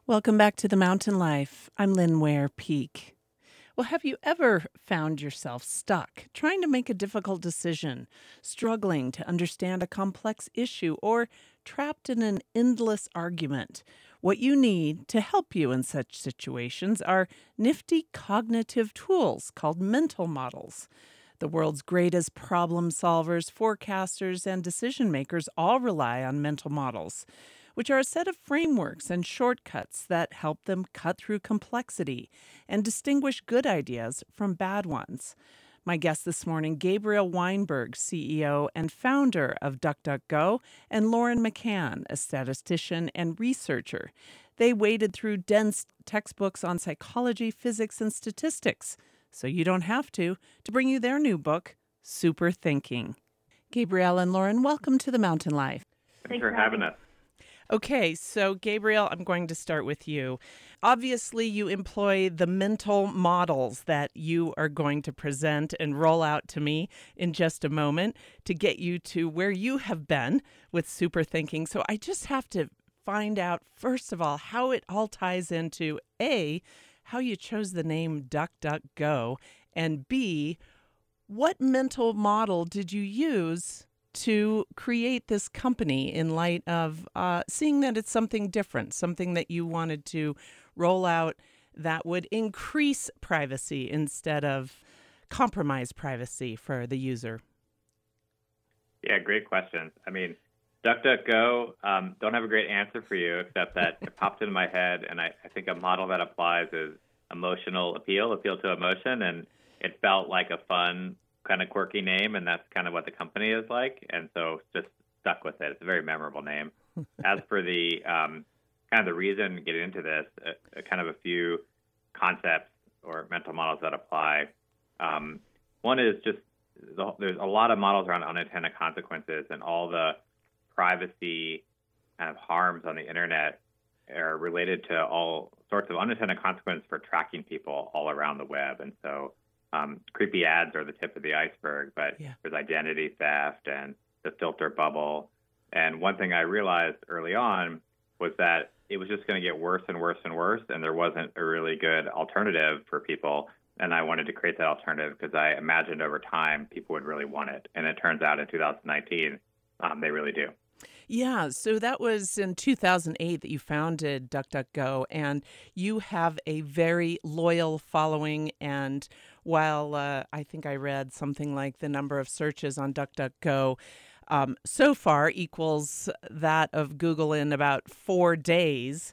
Welcome back to The Mountain Life. I'm Lynn Ware Peak. Well, have you ever found yourself stuck trying to make a difficult decision, struggling to understand a complex issue, or trapped in an endless argument? What you need to help you in such situations are nifty cognitive tools called mental models. The world's greatest problem solvers, forecasters, and decision makers all rely on mental models, which are a set of frameworks and shortcuts that help them cut through complexity and distinguish good ideas from bad ones. My guest this morning, Gabriel Weinberg, CEO and founder of DuckDuckGo, and Lauren McCann, a statistician and researcher. They waded through dense textbooks on psychology, physics, and statistics, so you don't have to bring you their new book, Super Thinking. Gabriel and Lauren, welcome to The Mountain Life. Thanks for having us. Okay, so Gabriel, I'm going to start with you. Obviously, you employ the mental models that you are going to present and roll out to me in just a moment to get you to where you have been with super thinking. So I just have to find out, first of all, how it all ties into A, how you chose the name DuckDuckGo, and B, what mental model did you use to create this company in light of seeing that it's something different, something that you wanted to roll out that would increase privacy instead of compromise privacy for the user? Yeah, great questions. I mean, DuckDuckGo, don't have a great answer for you, except that it popped into my head, and I think a model that applies is emotional appeal to emotion, and it felt like a fun, kind of quirky name, and that's kind of what the company is like, and so just stuck with it. It's a very memorable name. As for the kind of the reason getting into this, kind of a few concepts or mental models that apply. One is just there's a lot of models around unintended consequences, and all the privacy kind of harms on the internet are related to all sorts of unintended consequences for tracking people all around the web, and so creepy ads are the tip of the iceberg, but there's identity theft and the filter bubble. And one thing I realized early on was that it was just going to get worse and worse and worse, and there wasn't a really good alternative for people. And I wanted to create that alternative because I imagined over time people would really want it. And it turns out in 2019, they really do. Yeah, so that was in 2008 that you founded DuckDuckGo, and you have a very loyal following. And while I think I read something like the number of searches on DuckDuckGo so far equals that of Google in about 4 days,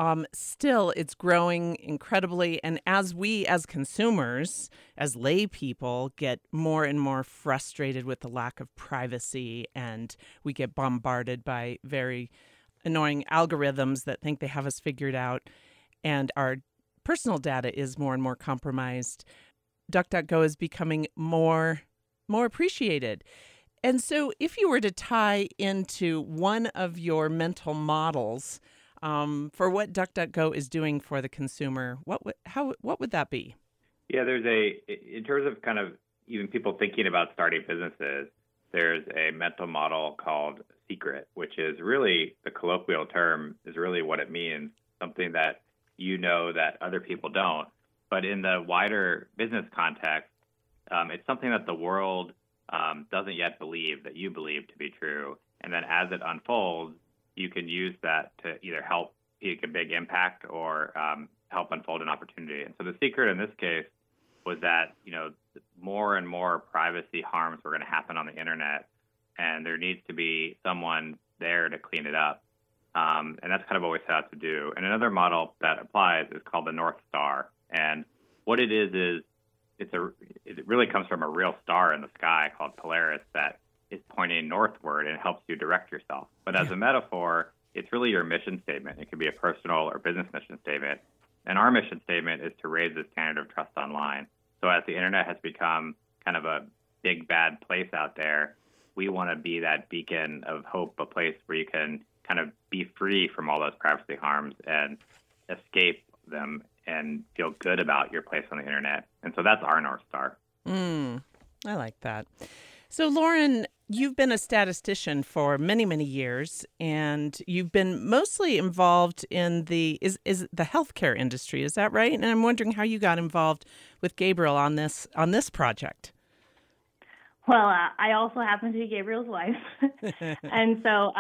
still it's growing incredibly. And as we, as consumers, as lay people, get more and more frustrated with the lack of privacy, and we get bombarded by very annoying algorithms that think they have us figured out, and our personal data is more and more compromised, DuckDuckGo is becoming more appreciated. And so if you were to tie into one of your mental models for what DuckDuckGo is doing for the consumer, what would that be? Yeah, in terms of kind of even people thinking about starting businesses, there's a mental model called secret, which is really the colloquial term is really what it means, something that you know that other people don't. But in the wider business context, it's something that the world doesn't yet believe that you believe to be true. And then as it unfolds, you can use that to either help make a big impact or help unfold an opportunity. And so the secret in this case was that, more and more privacy harms were going to happen on the internet, and there needs to be someone there to clean it up. And that's kind of what we set out to do. And another model that applies is called the North Star. And what it is it really comes from a real star in the sky called Polaris that is pointing northward and helps you direct yourself. But as a metaphor, it's really your mission statement. It could be a personal or business mission statement. And our mission statement is to raise the standard of trust online. So as the internet has become kind of a big, bad place out there, we want to be that beacon of hope, a place where you can kind of be free from all those privacy harms and escape them and feel good about your place on the internet. And so that's our North Star. I like that. So, Lauren, You've been a statistician for many, many years, and you've been mostly involved in is the healthcare industry. Is that right? And I'm wondering how you got involved with Gabriel on this project. Well, I also happen to be Gabriel's wife, and so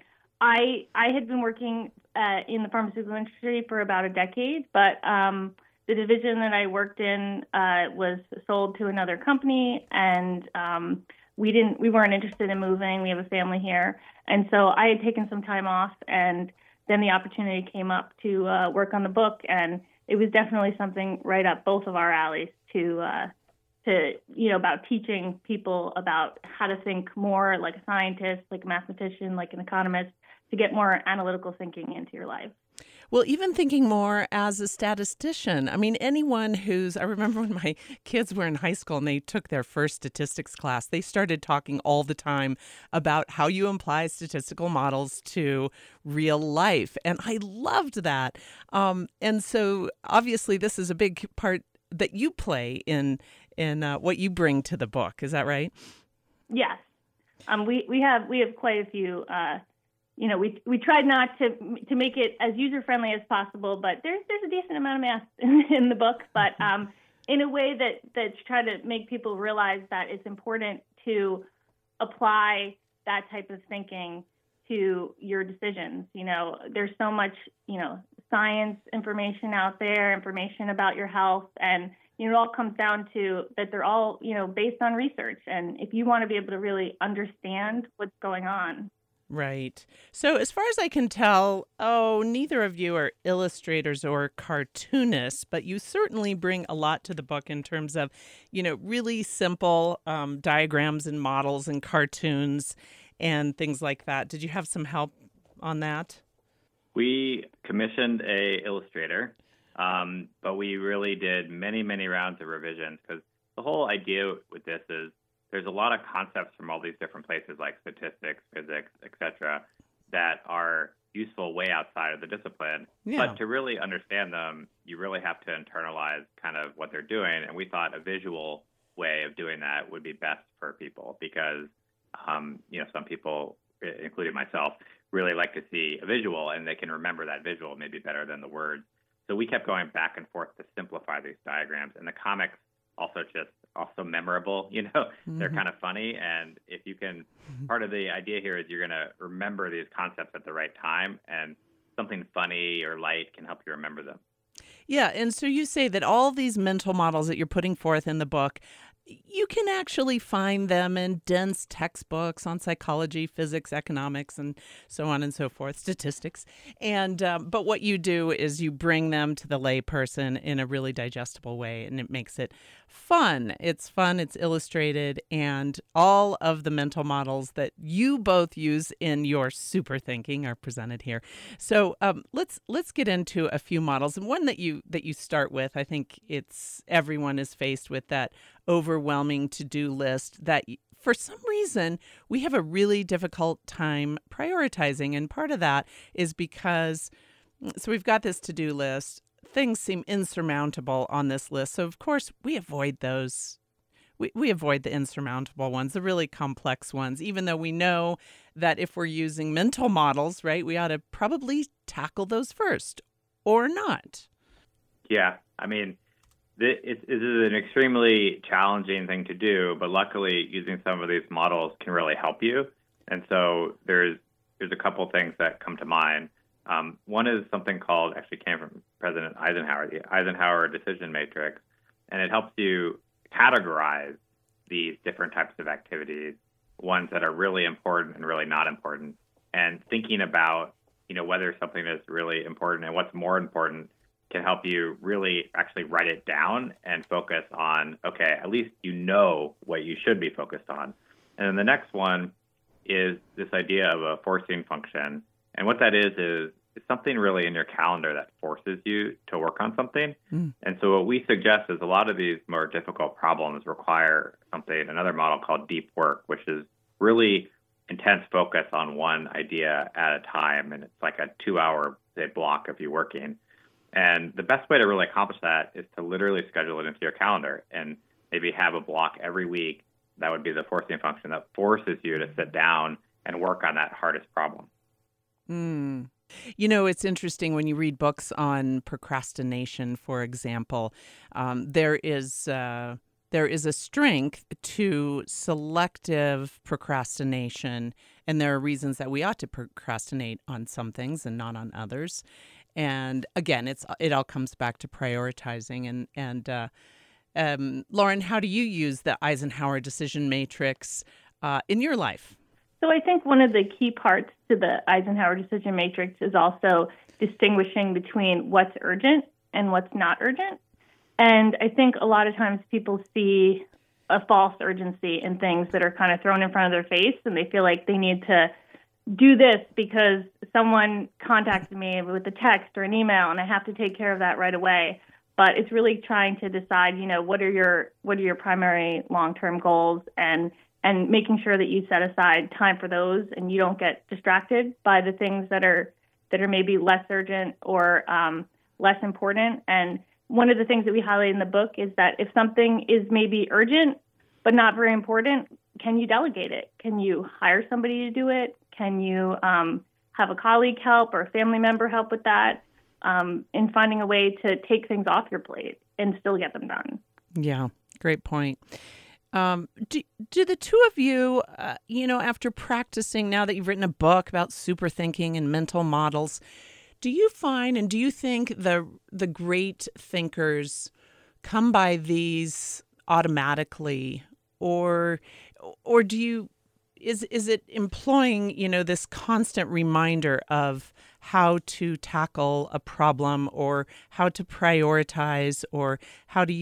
I had been working in the pharmaceutical industry for about a decade, but the division that I worked in was sold to another company, and we weren't interested in moving. We have a family here, and so I had taken some time off, and then the opportunity came up to work on the book, and it was definitely something right up both of our alleys to about teaching people about how to think more like a scientist, like a mathematician, like an economist, to get more analytical thinking into your life. Well, even thinking more as a statistician. I mean, I remember when my kids were in high school and they took their first statistics class, they started talking all the time about how you apply statistical models to real life. And I loved that. And so obviously this is a big part that you play in what you bring to the book. Is that right? Yes. We have quite a few. We tried not to make it as user friendly as possible, but there's a decent amount of math in the book. But in a way that's try to make people realize that it's important to apply that type of thinking to your decisions. There's so much science information out there, information about your health, and it all comes down to that they're all based on research. And if you want to be able to really understand what's going on. Right. So as far as I can tell, neither of you are illustrators or cartoonists, but you certainly bring a lot to the book in terms of, really simple diagrams and models and cartoons and things like that. Did you have some help on that? We commissioned a illustrator, but we really did many, many rounds of revisions because the whole idea with this is there's a lot of concepts from all these different places like statistics, physics, etc., that are useful way outside of the discipline. Yeah. But to really understand them, you really have to internalize kind of what they're doing. And we thought a visual way of doing that would be best for people because, some people, including myself, really like to see a visual and they can remember that visual maybe better than the words. So we kept going back and forth to simplify these diagrams. And the comics also memorable, they're kind of funny. And if you can, part of the idea here is you're going to remember these concepts at the right time, and something funny or light can help you remember them. Yeah. And so you say that all these mental models that you're putting forth in the book, you can actually find them in dense textbooks on psychology, physics, economics, and so on and so forth, statistics. And but what you do is you bring them to the layperson in a really digestible way, and it makes it fun. It's illustrated, and all of the mental models that you both use in your super thinking are presented here. So let's get into a few models, and one that you start with. I think everyone is faced with that overwhelming to-do list that for some reason we have a really difficult time prioritizing. And part of that is because, so we've got this to-do list, things seem insurmountable on this list. So of course we avoid those. We avoid the insurmountable ones, the really complex ones, even though we know that if we're using mental models, right, we ought to probably tackle those first or not. Yeah. I mean, this is an extremely challenging thing to do, but luckily using some of these models can really help you. And so there's a couple things that come to mind. One is something actually came from President Eisenhower, the Eisenhower Decision Matrix, and it helps you categorize these different types of activities, ones that are really important and really not important, and thinking about, whether something is really important and what's more important can help you really actually write it down and focus on, okay, at least what you should be focused on. And then the next one is this idea of a forcing function. And what that is it's something really in your calendar that forces you to work on something. And so what we suggest is a lot of these more difficult problems require another model called deep work, which is really intense focus on one idea at a time. And it's like a 2-hour, block of you working. And the best way to really accomplish that is to literally schedule it into your calendar and maybe have a block every week that would be the forcing function that forces you to sit down and work on that hardest problem. Mm. You know, it's interesting when you read books on procrastination, for example, there is a strength to selective procrastination, and there are reasons that we ought to procrastinate on some things and not on others. And again, it all comes back to prioritizing. Lauren, how do you use the Eisenhower decision matrix in your life? So I think one of the key parts to the Eisenhower decision matrix is also distinguishing between what's urgent and what's not urgent. And I think a lot of times people see a false urgency in things that are kind of thrown in front of their face, and they feel like they need to do this because someone contacted me with a text or an email, and I have to take care of that right away. But it's really trying to decide, what are your primary long-term goals, and making sure that you set aside time for those, and you don't get distracted by the things that are maybe less urgent or less important. And one of the things that we highlight in the book is that if something is maybe urgent but not very important, can you delegate it? Can you hire somebody to do it? Can you have a colleague help or a family member help with that? In finding a way to take things off your plate and still get them done. Yeah, great point. Do the two of you, after practicing, now that you've written a book about super thinking and mental models, do you find and do you think the great thinkers come by these automatically, or do you is it employing this constant reminder of how to tackle a problem, or how to prioritize, or how do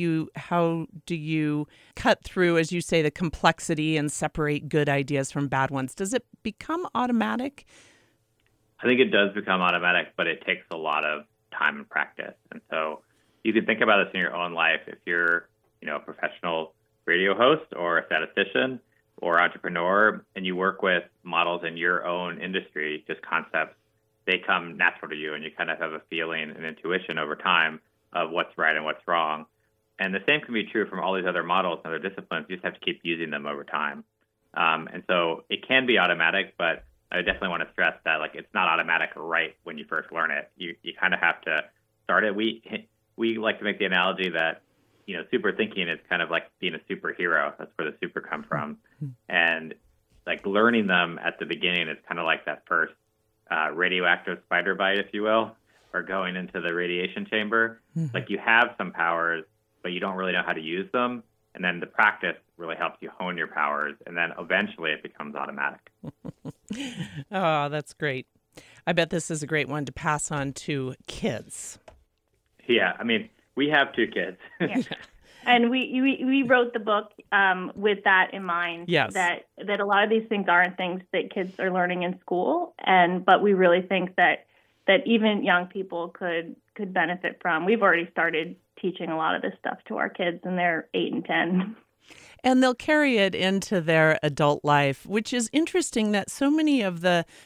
you cut through, as you say, the complexity and separate good ideas from bad ones? Does it become automatic? I think it does become automatic, but it takes a lot of time and practice. And so you can think about this in your own life. If you're, a professional radio host or a statistician or entrepreneur, and you work with models in your own industry, just concepts, they come natural to you, and you kind of have a feeling and intuition over time of what's right and what's wrong. And the same can be true from all these other models and other disciplines. You just have to keep using them over time. And so it can be automatic, but I definitely want to stress that it's not automatic right when you first learn it. You kind of have to start it. We like to make the analogy that super thinking is kind of like being a superhero. That's where the super come from. And learning them at the beginning is kind of like that first radioactive spider bite, if you will, or going into the radiation chamber. You have some powers, but you don't really know how to use them. And then the practice really helps you hone your powers. And then eventually it becomes automatic. Oh, that's great. I bet this is a great one to pass on to kids. Yeah. I mean, we have 2 kids. Yeah. And we wrote the book with that in mind. Yes. That a lot of these things aren't things that kids are learning in school, but we really think that even young people could benefit from. We've already started teaching a lot of this stuff to our kids, and they're 8 and 10. And they'll carry it into their adult life, which is interesting that so many of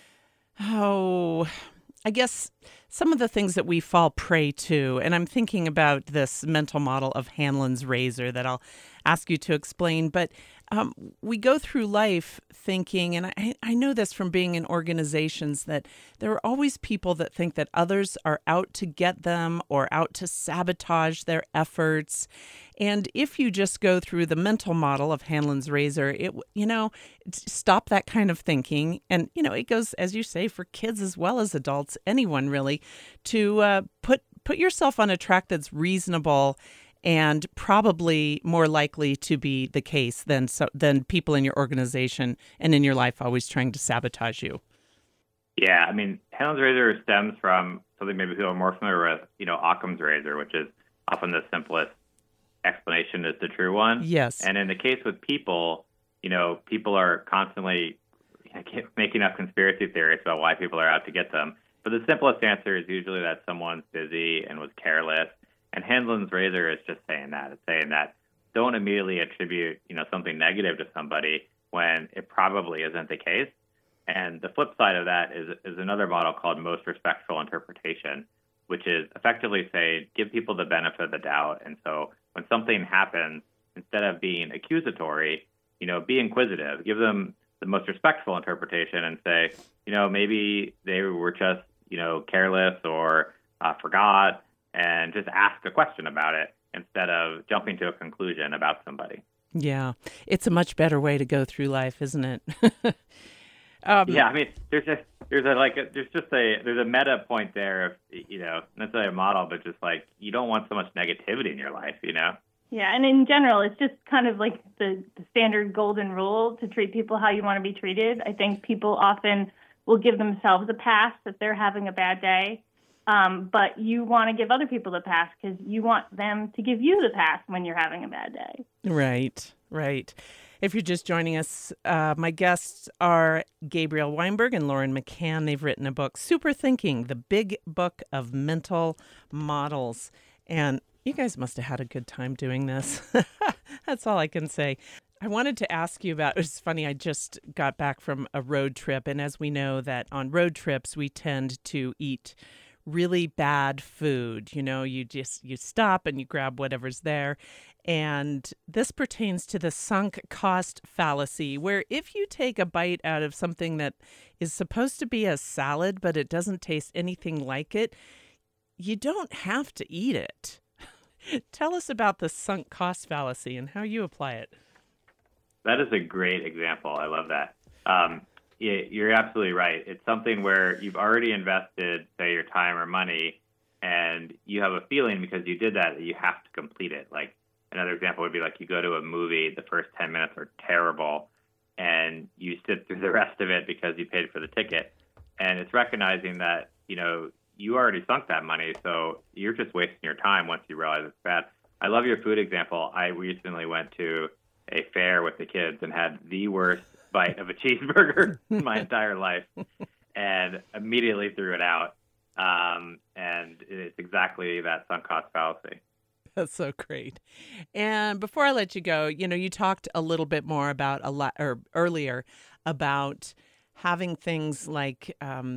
I guess some of the things that we fall prey to, and I'm thinking about this mental model of Hanlon's razor that I'll ask you to explain, but we go through life thinking, and I know this from being in organizations, that there are always people that think that others are out to get them or out to sabotage their efforts. And if you just go through the mental model of Hanlon's razor, stop that kind of thinking. And, it goes, as you say, for kids as well as adults, anyone really, to put yourself on a track that's reasonable and probably more likely to be the case than people in your organization and in your life always trying to sabotage you. Yeah, I mean, Hanlon's razor stems from something maybe people are more familiar with, Occam's razor, which is often the simplest explanation is the true one. Yes. And in the case with people, people are constantly making up conspiracy theories about why people are out to get them. But the simplest answer is usually that someone's busy and was careless. And Hanlon's razor is just saying that. It's saying that don't immediately attribute, something negative to somebody when it probably isn't the case. And the flip side of that is another model called most respectful interpretation, which is effectively say, give people the benefit of the doubt. And so when something happens, instead of being accusatory, be inquisitive, give them the most respectful interpretation and say, maybe they were just, careless or forgot, and just ask a question about it instead of jumping to a conclusion about somebody. Yeah, it's a much better way to go through life, isn't it? Yeah, I mean, there's a meta point there of, not necessarily a model, but just like, you don't want so much negativity in your life, Yeah, and in general, it's just kind of like the standard golden rule to treat people how you want to be treated. I think people often will give themselves a pass if they're having a bad day, but you want to give other people the pass because you want them to give you the pass when you're having a bad day. Right, right. If you're just joining us, my guests are Gabrielle Weinberg and Lauren McCann. They've written a book, Super Thinking, the Big Book of Mental Models. And you guys must have had a good time doing this. That's all I can say. I wanted to ask you about, it's funny, I just got back from a road trip. And as we know that on road trips, we tend to eat really bad food. You stop and you grab whatever's there. And this pertains to the sunk cost fallacy, where if you take a bite out of something that is supposed to be a salad, but it doesn't taste anything like it, you don't have to eat it. Tell us about the sunk cost fallacy and how you apply it. That is a great example. I love that. You're absolutely right. It's something where you've already invested, say, your time or money, and you have a feeling because you did that you have to complete it. Like, another example would be like you go to a movie, the first 10 minutes are terrible, and you sit through the rest of it because you paid for the ticket. And it's recognizing that, you already sunk that money, so you're just wasting your time once you realize it's bad. I love your food example. I recently went to a fair with the kids and had the worst bite of a cheeseburger in my entire life and immediately threw it out. And it's exactly that sunk cost fallacy. That's so great. And before I let you go, you talked a little bit more about earlier about having things like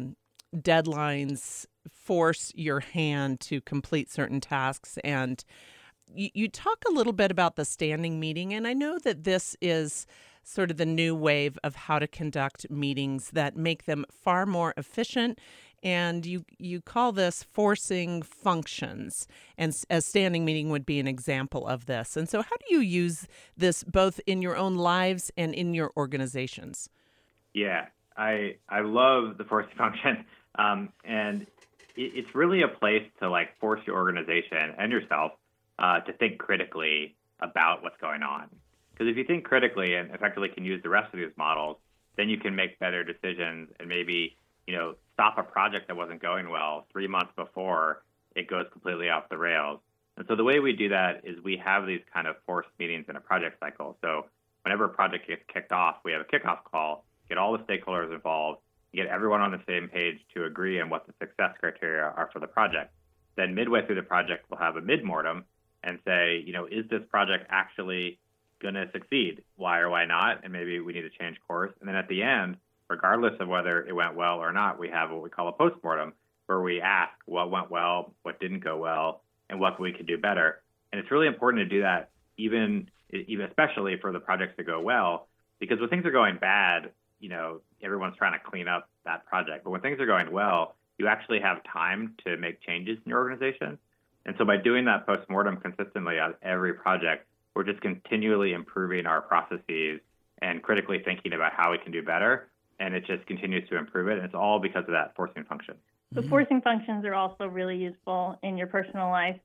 deadlines force your hand to complete certain tasks. And you talk a little bit about the standing meeting. And I know that this is sort of the new wave of how to conduct meetings that make them far more efficient. And you call this forcing functions, and a standing meeting would be an example of this. And so how do you use this both in your own lives and in your organizations? Yeah, I love the forcing function. And it's really a place to like force your organization and yourself to think critically about what's going on. Because if you think critically and effectively can use the rest of these models, then you can make better decisions and maybe, stop a project that wasn't going well 3 months before it goes completely off the rails. And so the way we do that is we have these kind of forced meetings in a project cycle. So whenever a project gets kicked off, we have a kickoff call, get all the stakeholders involved, get everyone on the same page to agree on what the success criteria are for the project. Then midway through the project, we'll have a mid-mortem and say, is this project actually going to succeed? Why or why not? And maybe we need to change course. And then at the end, regardless of whether it went well or not, we have what we call a post-mortem, where we ask what went well, what didn't go well, and what we could do better. And it's really important to do that, even especially for the projects that go well, because when things are going bad, everyone's trying to clean up that project. But when things are going well, you actually have time to make changes in your organization. And so by doing that post-mortem consistently on every project, we're just continually improving our processes and critically thinking about how we can do better. And it just continues to improve it. And it's all because of that forcing function. So forcing functions are also really useful in your personal life.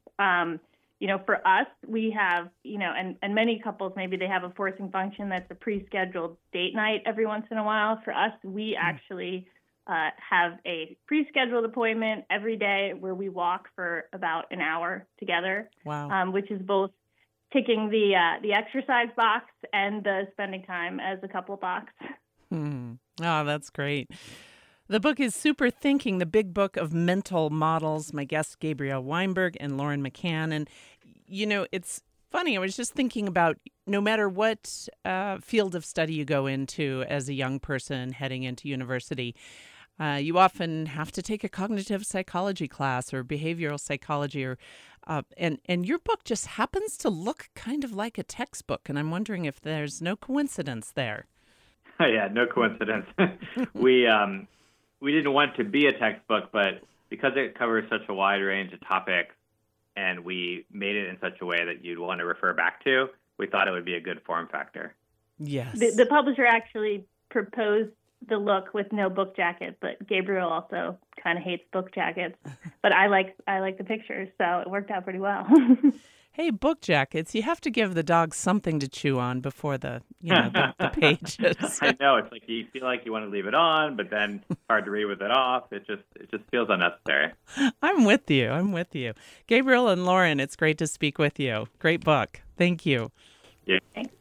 For us, we have, and many couples, maybe they have a forcing function that's a pre-scheduled date night every once in a while. For us, we actually have a pre-scheduled appointment every day where we walk for about an hour together. Wow. Which is both ticking the exercise box and the spending time as a couple box. Oh, that's great. The book is Super Thinking, the Big Book of Mental Models. My guests, Gabrielle Weinberg and Lauren McCann. And, it's funny. I was just thinking about no matter what field of study you go into as a young person heading into university, You often have to take a cognitive psychology class or behavioral psychology, or and your book just happens to look kind of like a textbook, and I'm wondering if there's no coincidence there. Yeah, no coincidence. We didn't want to be a textbook, but because it covers such a wide range of topics, and we made it in such a way that you'd want to refer back to, we thought it would be a good form factor. Yes. The publisher actually proposed the look with no book jacket, but Gabriel also kind of hates book jackets. But I like the pictures, so it worked out pretty well. Hey, book jackets, you have to give the dog something to chew on before the pages. I know, it's like you feel like you want to leave it on, but then it's hard to read with it off. It just feels unnecessary. I'm with you. Gabriel and Lauren, it's great to speak with you. Great book. Thank you. Yeah. Thanks.